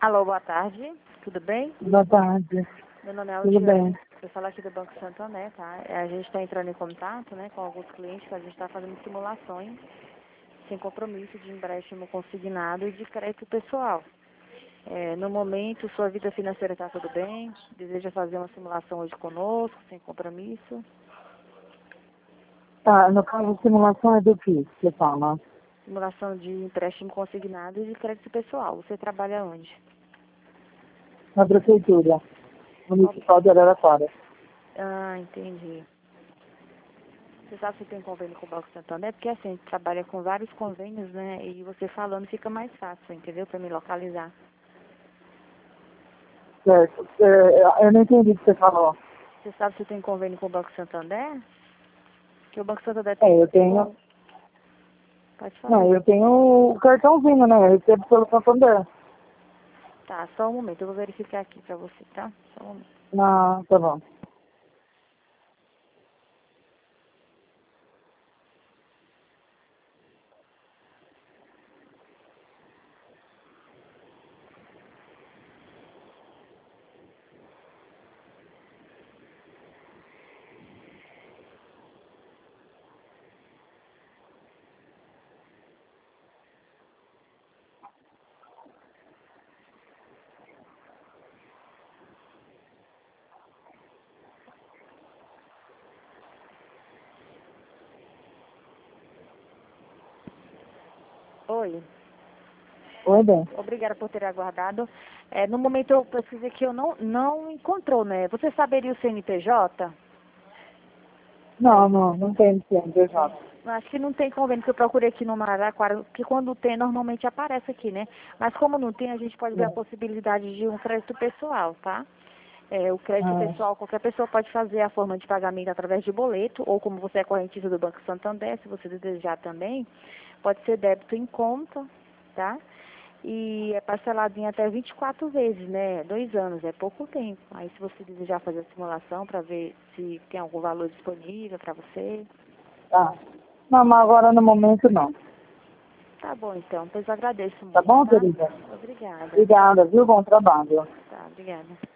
Alô, boa tarde. Tudo bem? Boa tarde. Meu nome é Tudo Aldiane. bem? Eu falo aqui do Banco Santander, tá? A gente está entrando em contato, né, com alguns clientes, que a gente está fazendo simulações sem compromisso de empréstimo consignado e de crédito pessoal. No momento, sua vida financeira está tudo bem? Deseja fazer uma simulação hoje conosco, sem compromisso? Tá, no caso, simulação é do que você fala? Simulação de empréstimo consignado e de crédito pessoal. Você trabalha onde? Na prefeitura municipal de Araraquara. Ah, entendi. Você sabe se tem convênio com o Banco Santander? Porque assim, a gente trabalha com vários convênios, né? E você falando fica mais fácil, entendeu? Para me localizar. Certo. Eu não entendi o que você falou. Você sabe se tem convênio com o Banco Santander? Que o Banco Santander tem... Eu tenho... Pode falar. Não, eu tenho o cartãozinho, né? Eu recebo pelo Santander. Tá, só um momento. Eu vou verificar aqui para você, tá? Só um momento. Ah, tá bom. Oi. Oi, bem. Obrigada por ter aguardado. No momento eu pesquisei que eu não encontrou, né? Você saberia o CNPJ? Não tem CNPJ. Acho que não tem convênio, que eu procurei aqui no Araraquara, porque quando tem, normalmente aparece aqui, né? Mas como não tem, a gente pode ver a possibilidade de um crédito pessoal, tá? O crédito Ah, pessoal, qualquer pessoa pode fazer a forma de pagamento através de boleto, ou como você é correntista do Banco Santander, se você desejar também, pode ser débito em conta, tá? E é parcelado em até 24 vezes, né? 2 anos, é pouco tempo. Aí se você desejar fazer a simulação para ver se tem algum valor disponível para você. tá. Não, mas agora no momento não. Tá bom, então. Pois eu agradeço Tá muito, bom, tá? querida? Obrigada. Obrigada, viu? Bom trabalho. Tá, obrigada.